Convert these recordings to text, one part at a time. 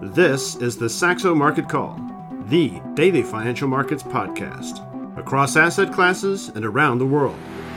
This is the Saxo Market Call, the daily financial markets podcast, across asset classes and around the world.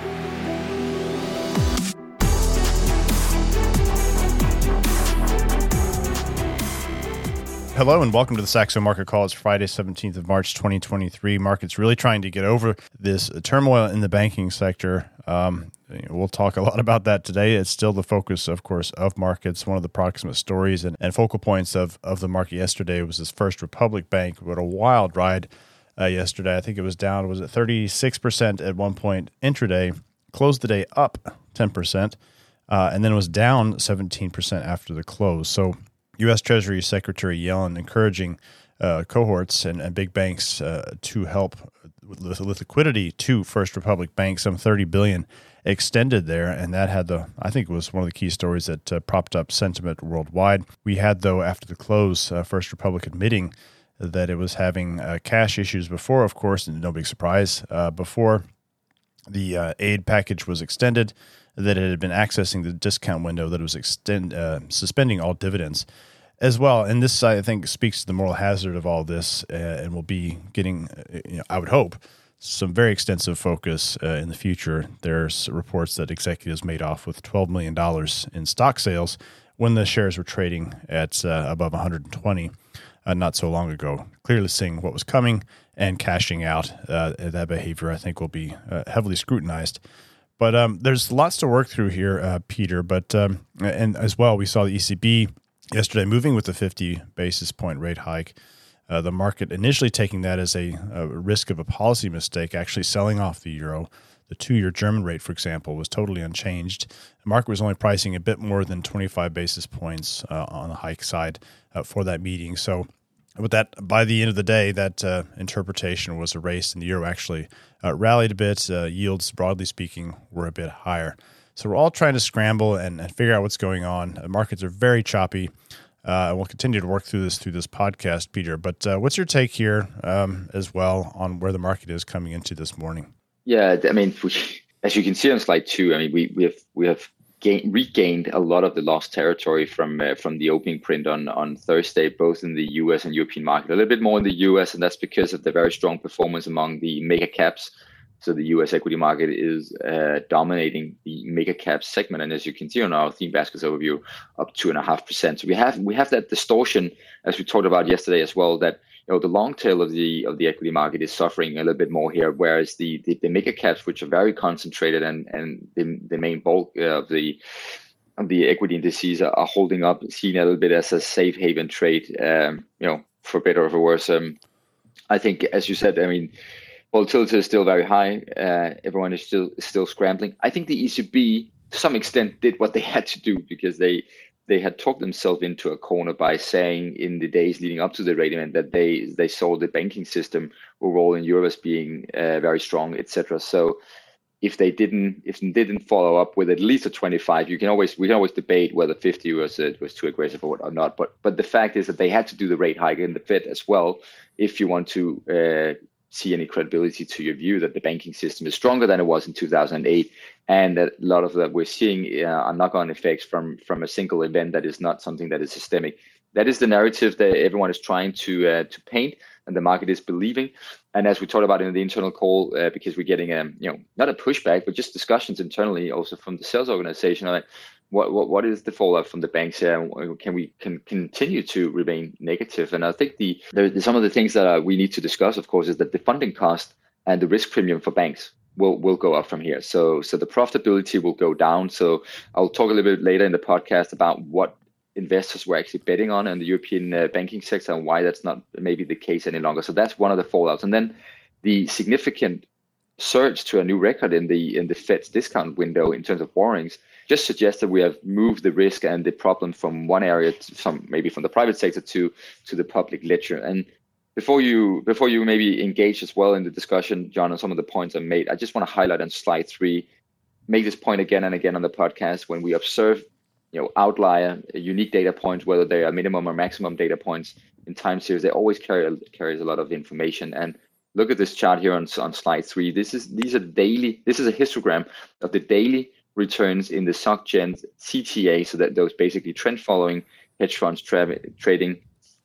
Hello and welcome to the Saxo Market Call. It's Friday, 17th of March, 2023. Markets really trying to get over this turmoil in the banking sector. We'll talk a lot about that today. It's still the focus, of course, of markets. One of the proximate stories and focal points of the market yesterday was this First Republic Bank. What a wild ride yesterday. I think it was down, was it 36% at one point intraday, closed the day up 10%, and then it was down 17% after the close. So U.S. Treasury Secretary Yellen encouraging cohorts and big banks to help with liquidity to First Republic Bank, some $30 billion extended there, and that had I think it was one of the key stories that propped up sentiment worldwide. We had, though, after the close, First Republic admitting that it was having cash issues before, of course, and no big surprise, before the aid package was extended, that it had been accessing the discount window, that it was suspending all dividends as well. And this, I think, speaks to the moral hazard of all this, and will be getting, I would hope, some very extensive focus in the future. There's reports that executives made off with $12 million in stock sales when the shares were trading at above 120 not so long ago, clearly seeing what was coming and cashing out. That behavior, I think, will be heavily scrutinized. But there's lots to work through here, Peter. But and as well, we saw the ECB yesterday moving with the 50 basis point rate hike. The market initially taking that as a risk of a policy mistake, actually selling off the euro. The 2-year German rate, for example, was totally unchanged. The market was only pricing a bit more than 25 basis points on the hike side for that meeting. So with that, by the end of the day, that interpretation was erased, and the euro actually rallied a bit. Yields, broadly speaking, were a bit higher. So we're all trying to scramble and figure out what's going on. Markets are very choppy. And we'll continue to work through this podcast, Peter. But what's your take here as well on where the market is coming into this morning? Yeah, I mean, as you can see on slide 2, I mean, we have regained a lot of the lost territory from the opening print on Thursday, both in the US and European market. A little bit more in the US, and that's because of the very strong performance among the mega caps. So the US equity market is dominating the mega cap segment, and as you can see on our theme baskets overview, up 2.5%. So we have that distortion, as we talked about yesterday as well, that the long tail of the equity market is suffering a little bit more here, whereas the mega caps, which are very concentrated and the main bulk of the equity indices are holding up, seen a little bit as a safe haven trade, for better or for worse. I think, as you said, I mean, volatility is still very high. Everyone is still scrambling. I think the ECB, to some extent, did what they had to do, because they had talked themselves into a corner by saying in the days leading up to the rate event that they saw the banking system overall in Europe as being very strong, etc. So if they didn't follow up with at least a 25, we can always debate whether 50 was too aggressive or not. But the fact is that they had to do the rate hike in the Fed as well if you want to see any credibility to your view that the banking system is stronger than it was in 2008, and that a lot of that we're seeing are knock-on effects from a single event that is not something that is systemic. That is the narrative that everyone is trying to paint, and the market is believing. And as we talked about in the internal call, because we're getting not a pushback, but just discussions internally, also from the sales organization, like what is the fallout from the banks here? Can we continue to remain negative? And I think some of the things that we need to discuss, of course, is that the funding cost and the risk premium for banks will go up from here. So the profitability will go down. So I'll talk a little bit later in the podcast about what investors were actually betting on in the European banking sector and why that's not maybe the case any longer. So that's one of the fallouts. And then the significant surge to a new record in the Fed's discount window in terms of borrowings just suggests that we have moved the risk and the problem from one area to maybe from the private sector to the public ledger. And before you maybe engage as well in the discussion, John, on some of the points I made, I just want to highlight on slide 3, make this point again and again on the podcast. When we observe outlier, unique data points, whether they are minimum or maximum data points in time series, they always carries a lot of information. And look at this chart here on slide 3. This is a histogram of the daily returns in the SocGen CTA, so that those basically trend following hedge funds trading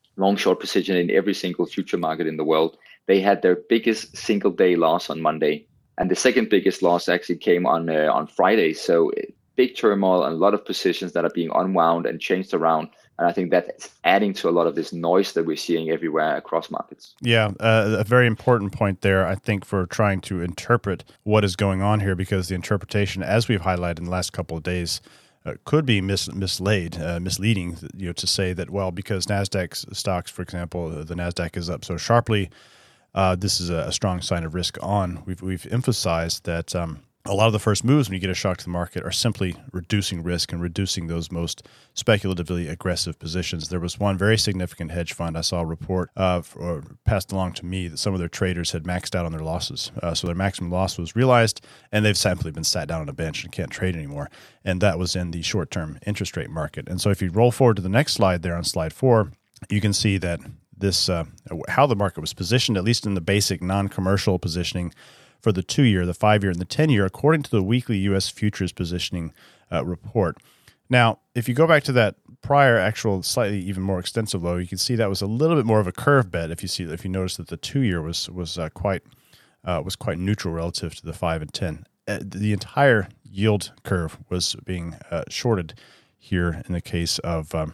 long short position in every single future market in the world. They had their biggest single day loss on Monday, and the second biggest loss actually came on Friday. So big turmoil and a lot of positions that are being unwound and changed around. And I think that's adding to a lot of this noise that we're seeing everywhere across markets. Yeah, a very important point there, I think, for trying to interpret what is going on here, because the interpretation, as we've highlighted in the last couple of days, could be misleading, to say that, well, because NASDAQ stocks, for example, the NASDAQ is up so sharply, this is a strong sign of risk on. We've emphasized that a lot of the first moves when you get a shock to the market are simply reducing risk and reducing those most speculatively aggressive positions. There was one very significant hedge fund I saw a report or passed along to me that some of their traders had maxed out on their losses. So their maximum loss was realized, and they've simply been sat down on a bench and can't trade anymore. And that was in the short-term interest rate market. And so if you roll forward to the next slide there on slide 4, you can see that this how the market was positioned, at least in the basic non-commercial positioning, for the 2-year, the 5-year, and the 10-year, according to the weekly U.S. futures positioning report. Now, if you go back to that prior actual slightly even more extensive low, you can see that was a little bit more of a curve bet. If you notice that the 2-year was quite neutral relative to the 5 and 10. The entire yield curve was being shorted here in the case of the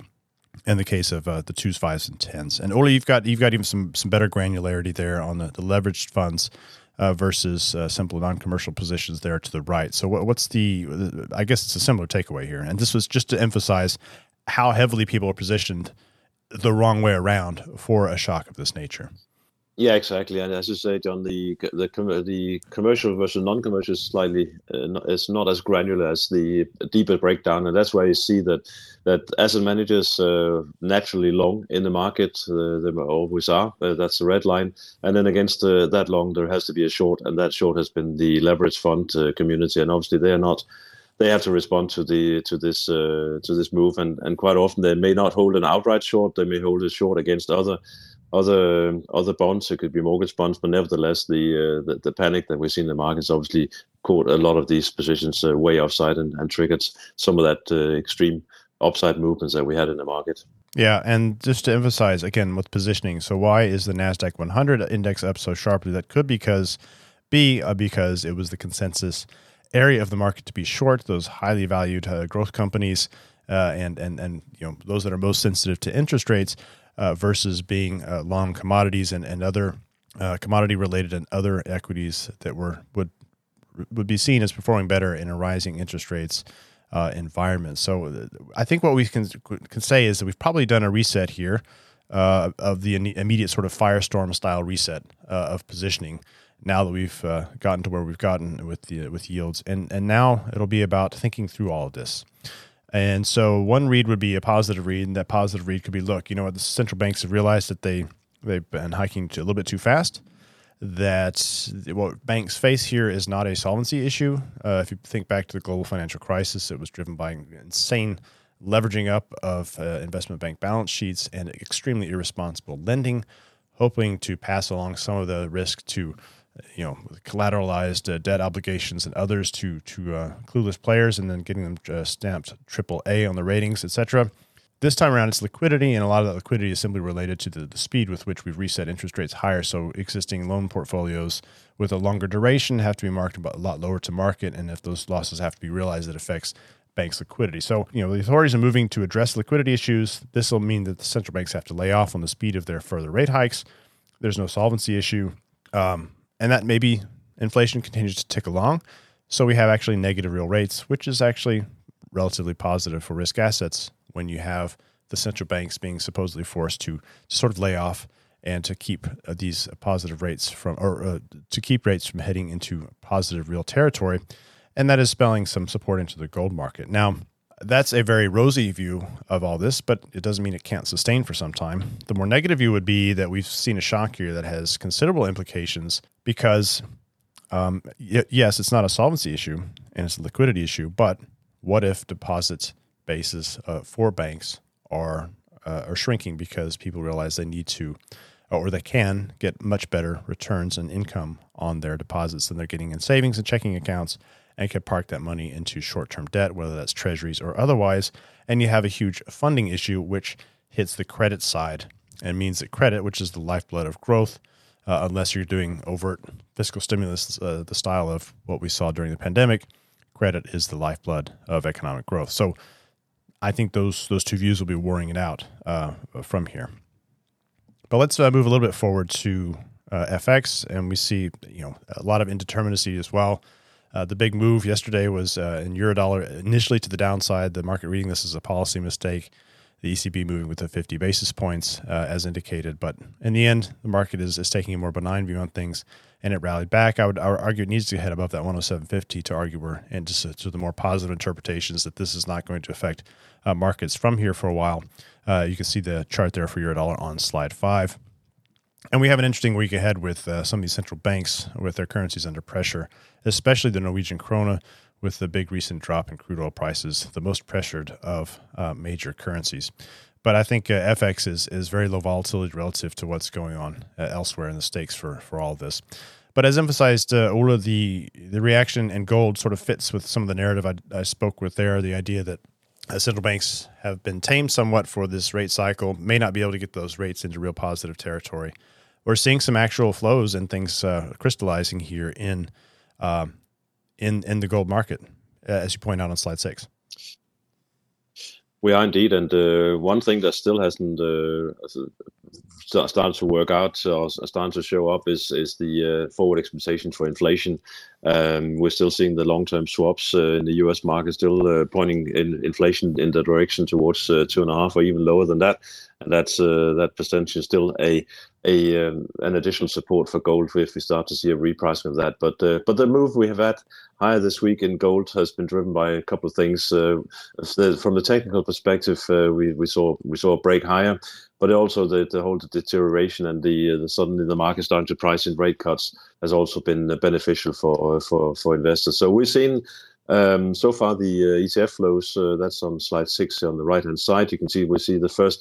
2s, 5s, and 10s. And Ole, you've got even some better granularity there on the leveraged funds versus simple non-commercial positions there to the right. So what's I guess it's a similar takeaway here. And this was just to emphasize how heavily people are positioned the wrong way around for a shock of this nature. Yeah, exactly. And as you say, John, the commercial versus non-commercial is slightly it's not as granular as the deeper breakdown, and that's why you see that asset managers naturally long in the market. They always are. That's the red line, and then against that long, there has to be a short, and that short has been the leverage fund community, and obviously they are not. They have to respond to this move, and quite often they may not hold an outright short. They may hold a short against other bonds. It could be mortgage bonds, but nevertheless, the panic that we see in the markets obviously caught a lot of these positions way offside and triggered some of that extreme upside movements that we had in the market. Yeah, and just to emphasize again with positioning, so why is the NASDAQ 100 index up so sharply? That could because it was the consensus area of the market to be short those highly valued growth companies and those that are most sensitive to interest rates. Versus being long commodities and other commodity related and other equities that would be seen as performing better in a rising interest rates environment. So I think what we can say is that we've probably done a reset here of the immediate sort of firestorm style reset of positioning. Now that we've gotten to where we've gotten with yields, and now it'll be about thinking through all of this. And so one read would be a positive read, and that positive read could be, look, the central banks have realized that they've been hiking a little bit too fast, that what banks face here is not a solvency issue. If you think back to the global financial crisis, it was driven by insane leveraging up of investment bank balance sheets and extremely irresponsible lending, hoping to pass along some of the risk to collateralized debt obligations and others to clueless players, and then getting them stamped AAA on the ratings, etc. This time around, it's liquidity, and a lot of that liquidity is simply related to the speed with which we've reset interest rates higher. So existing loan portfolios with a longer duration have to be marked a lot lower to market, and if those losses have to be realized, it affects banks' liquidity. So, the authorities are moving to address liquidity issues. This will mean that the central banks have to lay off on the speed of their further rate hikes. There's no solvency issue. And that maybe inflation continues to tick along. So we have actually negative real rates, which is actually relatively positive for risk assets when you have the central banks being supposedly forced to sort of lay off and to keep these positive rates to keep rates from heading into positive real territory. And that is spelling some support into the gold market. Now, that's a very rosy view of all this, but it doesn't mean it can't sustain for some time. The more negative view would be that we've seen a shock here that has considerable implications because, yes, it's not a solvency issue and it's a liquidity issue, but what if deposit bases for banks are shrinking because people realize they need to or they can get much better returns and income on their deposits than they're getting in savings and checking accounts, and can park that money into short-term debt, whether that's treasuries or otherwise, and you have a huge funding issue which hits the credit side and means that credit, which is the lifeblood of growth, unless you're doing overt fiscal stimulus, the style of what we saw during the pandemic, credit is the lifeblood of economic growth. So I think those two views will be warring it out from here. But let's move a little bit forward to FX, and we see a lot of indeterminacy as well. The big move yesterday was in Eurodollar, initially to the downside, the market reading this as a policy mistake, the ECB moving with the 50 basis points as indicated. But in the end, the market is taking a more benign view on things, and it rallied back. I would argue it needs to head above that 107.50 to argue we're into the more positive interpretations that this is not going to affect markets from here for a while. You can see the chart there for Eurodollar on slide 5. And we have an interesting week ahead with some of these central banks with their currencies under pressure, especially the Norwegian krone, with the big recent drop in crude oil prices, the most pressured of major currencies. But I think FX is very low volatility relative to what's going on elsewhere in the stakes for all of this. But as emphasized, Ola, the reaction in gold sort of fits with some of the narrative I spoke with there, the idea that central banks have been tamed somewhat for this rate cycle, may not be able to get those rates into real positive territory. We're seeing some actual flows and things crystallizing here in the gold market, as you point out on slide 6. We are indeed, and one thing that still hasn't started to work out or starting to show up is the forward expectation for inflation. We're still seeing the long-term swaps in the U.S. market still pointing in inflation in the direction towards 2.5 or even lower than that. And that percentage is still an additional support for gold if we start to see a repricing of that. But the move we have had higher this week in gold has been driven by a couple of things. From the technical perspective, we saw a break higher, but also the whole deterioration and the suddenly the market starting to price in rate cuts has also been beneficial for investors. So we've seen so far the ETF flows. That's on slide 6 on the right hand side. You can see we see the first.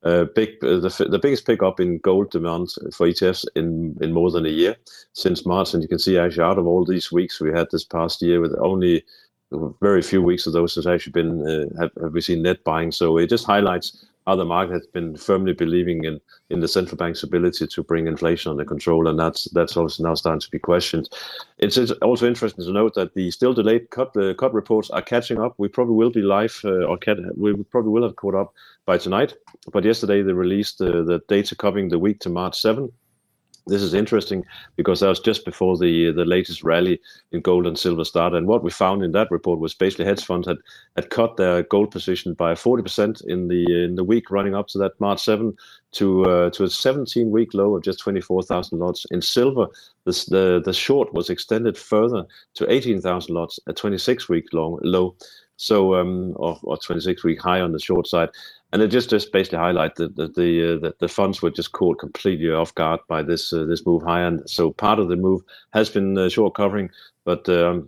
The biggest pickup in gold demand for ETFs in more than a year since March, and you can see actually out of all these weeks we had this past year, with only very few weeks of those has actually been have we seen net buying. So it just highlights how the market has been firmly believing in the central bank's ability to bring inflation under control, and that's also now starting to be questioned. It's also interesting to note that the still delayed cut reports are catching up. We probably will be live, we probably will have caught up by tonight. But yesterday they released the data covering the week to March 7. This is interesting because that was just before the latest rally in gold and silver started. And what we found in that report was basically hedge funds had cut their gold position by 40% in the week running up to that March 7 to a 17-week low of just 24,000 lots. In silver, the short was extended further to 18,000 lots, a 26-week low. So or 26-week high on the short side. And it just basically highlight that the funds were just caught completely off guard by this move higher. And so part of the move has been short covering, but the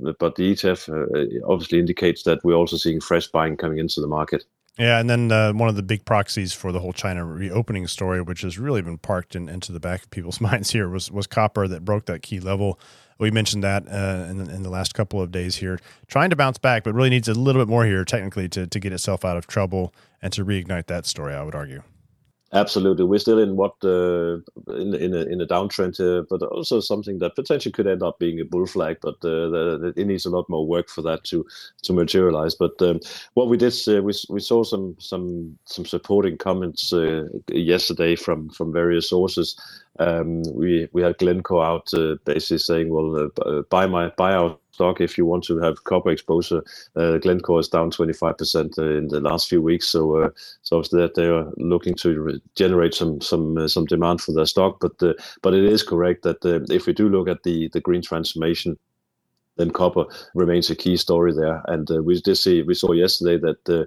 ETF obviously indicates that we're also seeing fresh buying coming into the market. Yeah, and then one of the big proxies for the whole China reopening story, which has really been parked into the back of people's minds here, was copper that broke that key level. We mentioned that in the last couple of days here, trying to bounce back, but really needs a little bit more here technically to get itself out of trouble and to reignite that story, I would argue. Absolutely, we're still in in a downtrend, but also something that potentially could end up being a bull flag. But it needs a lot more work for that to materialize. But what we did, we saw some supporting comments yesterday from various sources. We had Glencore out basically saying, well, buy our stock if you want to have copper exposure. Glencore is down 25% in the last few weeks, so that they are looking to generate some demand for their stock. But it is correct that if we do look at the green transformation, then copper remains a key story there. And we saw yesterday that the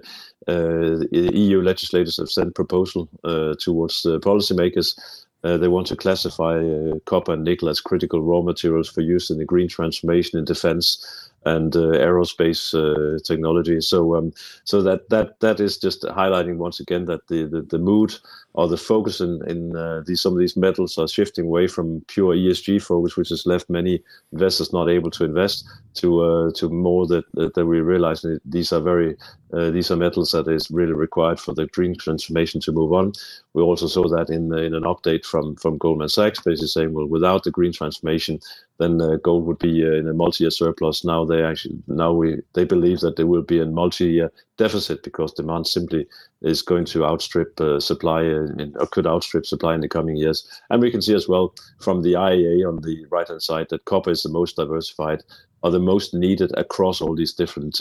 EU legislators have sent proposal towards policymakers. They want to classify copper and nickel as critical raw materials for use in the green transformation in defense and aerospace technology. So that is just highlighting once again that the mood or the focus in some of these metals are shifting away from pure ESG focus, which has left many investors not able to invest, to more that we realize that these are metals that is really required for the green transformation to move on. We also saw that in an update from Goldman Sachs, basically saying, well, without the green transformation, then gold would be in a multi-year surplus. Now they believe that there will be a multi-year deficit because demand simply is going to outstrip supply or could outstrip supply in the coming years. And we can see as well from the IEA on the right-hand side that copper is the most diversified or the most needed across all these different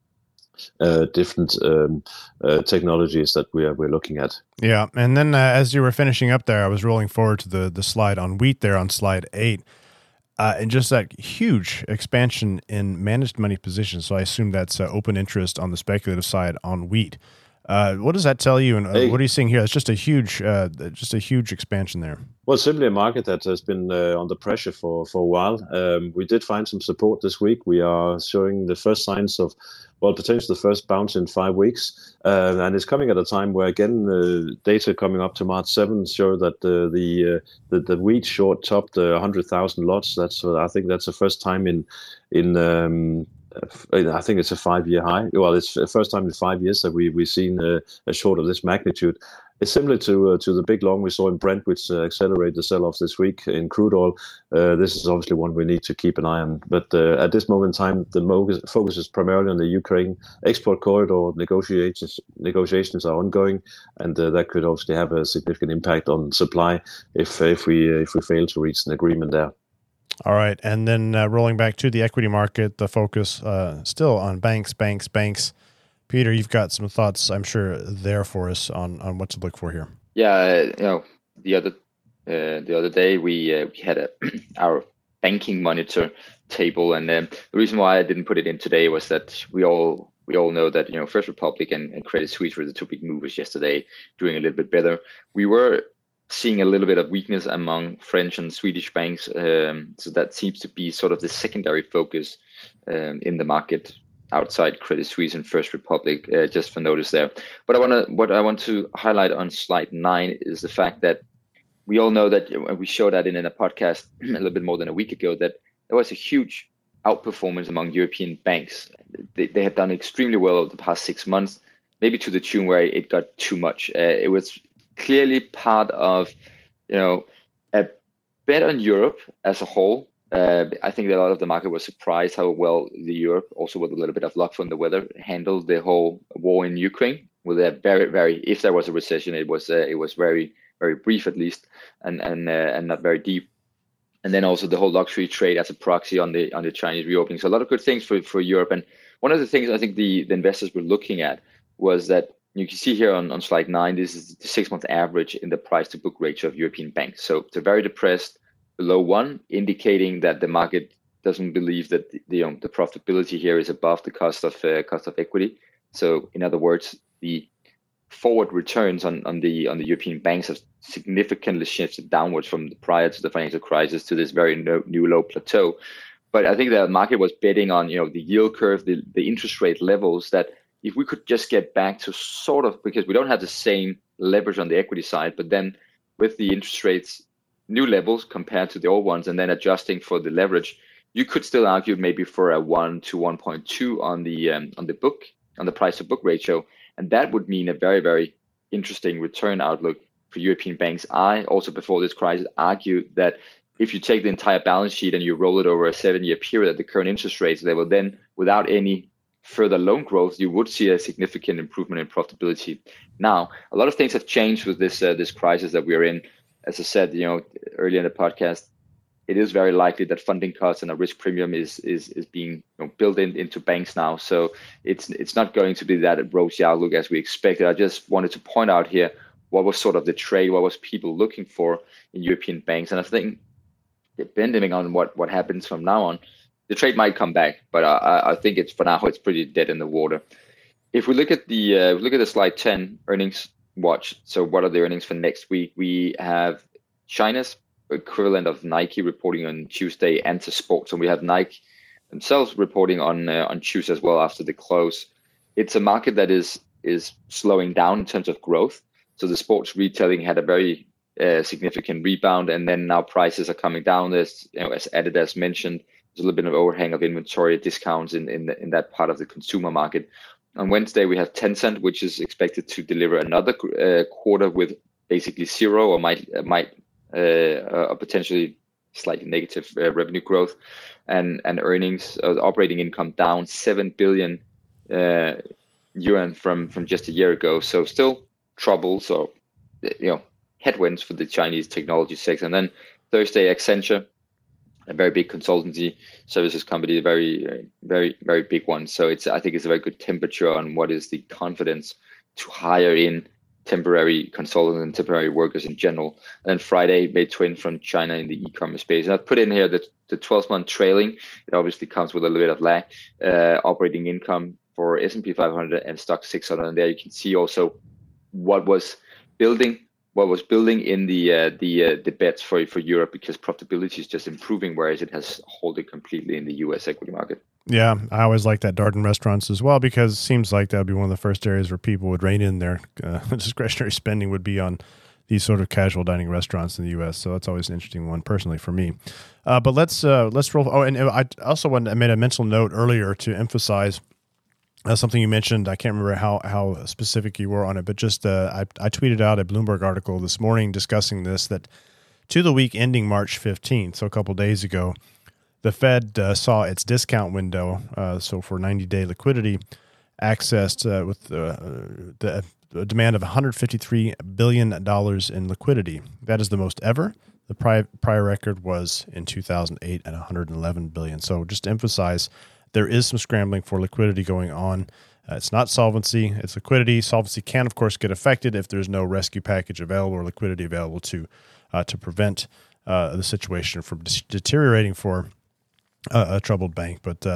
technologies that we're looking at. Yeah, and then as you were finishing up there, I was rolling forward to the slide on wheat there on slide 8. And just that huge expansion in managed money positions. So I assume that's open interest on the speculative side on wheat. What does that tell you? And what are you seeing here? It's just a huge expansion there. Well, simply a market that has been under pressure for a while. We did find some support this week. We are showing the first signs of, potentially the first bounce in 5 weeks. And it's coming at a time where, again, data coming up to March 7th show that the wheat short topped 100,000 lots. I think that's the first time in I think it's a 5-year high. Well, it's the first time in 5 years that we've seen a short of this magnitude. It's similar to the big long we saw in Brent, which accelerated the sell-off this week in crude oil. This is obviously one we need to keep an eye on. But at this moment in time, the focus is primarily on the Ukraine export corridor. Negotiations are ongoing, and that could obviously have a significant impact on supply if we fail to reach an agreement there. All right, and then rolling back to the equity market, the focus still on banks. Peter, you've got some thoughts, I'm sure, there for us on what to look for here. Yeah, the other day we had our banking monitor table, and the reason why I didn't put it in today was that we all know that First Republic and Credit Suisse were the two big movers yesterday, doing a little bit better. We were seeing a little bit of weakness among French and Swedish banks, so that seems to be sort of the secondary focus in the market outside Credit Suisse and First Republic, just for notice there. But what I want to highlight on slide 9 is the fact that we all know that we showed that in a podcast a little bit more than a week ago, that there was a huge outperformance among European banks. They have done extremely well over the past 6 months, maybe to the tune where it got too much. It was clearly part of, a bet on Europe as a whole. I think that a lot of the market was surprised how well the Europe, also with a little bit of luck from the weather, handled the whole war in Ukraine. With a very, if there was a recession, it was very, very brief at least, and not very deep. And then also the whole luxury trade as a proxy on the Chinese reopening. So a lot of good things for Europe. And one of the things I think the investors were looking at was that you can see here on slide 9, this is the 6-month average in the price to book ratio of European banks. So they're very depressed, below 1, indicating that the market doesn't believe that the profitability here is above the cost of equity. So in other words, the forward returns on the European banks have significantly shifted downwards from prior to the financial crisis to this very new low plateau. But I think the market was betting on the yield curve, the interest rate levels, that if we could just get back to sort of, because we don't have the same leverage on the equity side, but then with the interest rates new levels compared to the old ones, and then adjusting for the leverage, you could still argue maybe for a 1 to 1.2 on the price to book ratio, and that would mean a very, very interesting return outlook for European banks. I also, before this crisis, argued that if you take the entire balance sheet and you roll it over a 7-year period at the current interest rates level, then without any further loan growth, you would see a significant improvement in profitability. Now, a lot of things have changed with this crisis that we're in. As I said, earlier in the podcast, it is very likely that funding costs and a risk premium is being built into banks now. So it's not going to be that rosy outlook as we expected. I just wanted to point out here what was sort of the trade, what was people looking for in European banks, and I think depending on what happens from now on, the trade might come back, but I think it's for now it's pretty dead in the water. If we look at the slide 10 earnings watch, so what are the earnings for next week? We have China's equivalent of Nike reporting on Tuesday, and to sports, and we have Nike themselves reporting on Tuesday as well after the close. It's a market that is slowing down in terms of growth. So the sports retailing had a very significant rebound, and then now prices are coming down. As Adidas mentioned, there's a little bit of overhang of inventory discounts in that part of the consumer market. On Wednesday, we have Tencent, which is expected to deliver another quarter with basically zero or might potentially slightly negative revenue growth, and earnings, operating income down 7 billion yuan from just a year ago. So still troubles or headwinds for the Chinese technology sector. And then Thursday, Accenture, a very big consultancy services company, a very, very, very big one. So I think it's a very good temperature on what is the confidence to hire in temporary consultants and temporary workers in general. And then Friday, Meituan from China in the e-commerce space. And I've put in here the 12-month trailing. It obviously comes with a little bit of lag. Operating income for S&P 500 and Stock 600. And there you can see also what was building in the bets for Europe, because profitability is just improving, whereas it has halted completely in the U.S. equity market. Yeah, I always like that Darden restaurants as well, because it seems like that would be one of the first areas where people would rein in their discretionary spending would be on these sort of casual dining restaurants in the U.S. So that's always an interesting one, personally, for me. But let's roll. Oh, and I also made a mental note earlier to emphasize something you mentioned. I can't remember how specific you were on it, but just I tweeted out a Bloomberg article this morning discussing this, that to the week ending March 15th, so a couple days ago, the Fed saw its discount window, so for 90-day liquidity, accessed with the demand of $153 billion in liquidity. That is the most ever. The prior record was in 2008 at $111 billion. So just to emphasize, there is some scrambling for liquidity going on. It's not solvency, it's liquidity. Solvency can, of course, get affected if there's no rescue package available or liquidity available to prevent the situation from deteriorating for a troubled bank. But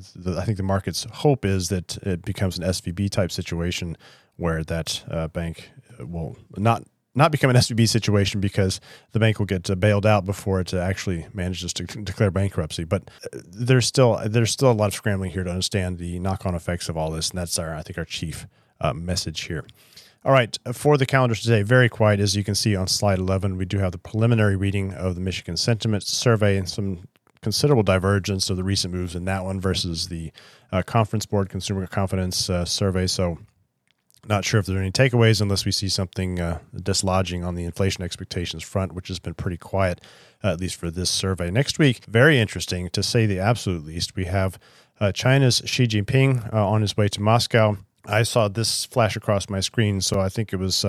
I think the market's hope is that it becomes an SVB type situation where that bank will not become an SVB situation, because the bank will get bailed out before it actually manages to declare bankruptcy. But there's still a lot of scrambling here to understand the knock-on effects of all this, and that's I think our chief message here. All right, for the calendar today, very quiet. As you can see on slide 11, we do have the preliminary reading of the Michigan Sentiment Survey and some considerable divergence of the recent moves in that one versus the Conference Board Consumer Confidence Survey. So not sure if there are any takeaways unless we see something dislodging on the inflation expectations front, which has been pretty quiet, at least for this survey. Next week, very interesting, to say the absolute least. We have China's Xi Jinping on his way to Moscow. I saw this flash across my screen, so I think it was,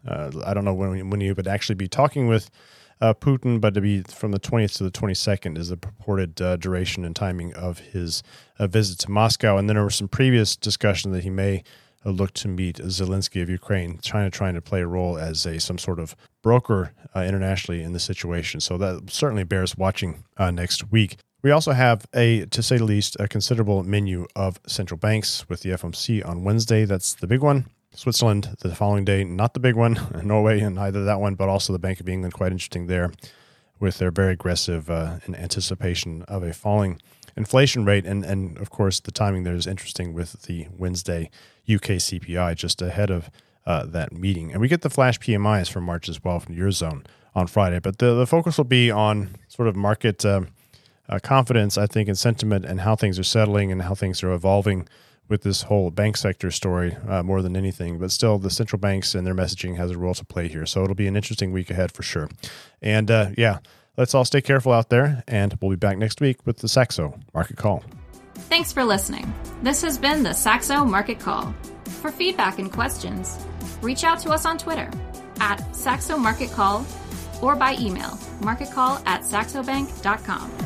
I don't know when he would actually be talking with Putin, but to be from the 20th to the 22nd is the purported duration and timing of his visit to Moscow. And then there was some previous discussion that he may look to meet Zelensky of Ukraine, China trying to play a role as some sort of broker internationally in the situation. So that certainly bears watching next week. We also have to say the least, a considerable menu of central banks with the FOMC on Wednesday. That's the big one. Switzerland the following day, not the big one. Norway, and neither that one, but also the Bank of England, quite interesting there, with their very aggressive in anticipation of a falling inflation rate. And of course, the timing there is interesting with the Wednesday UK CPI just ahead of that meeting. And we get the flash PMIs for March as well from the Eurozone on Friday. But the focus will be on sort of market confidence, I think, and sentiment, and how things are settling and how things are evolving with this whole bank sector story more than anything. But still, the central banks and their messaging has a role to play here. So it'll be an interesting week ahead for sure. And let's all stay careful out there, and we'll be back next week with the Saxo Market Call. Thanks for listening. This has been the Saxo Market Call. For feedback and questions, reach out to us on Twitter @Saxo Market Call or by email marketcall@saxobank.com.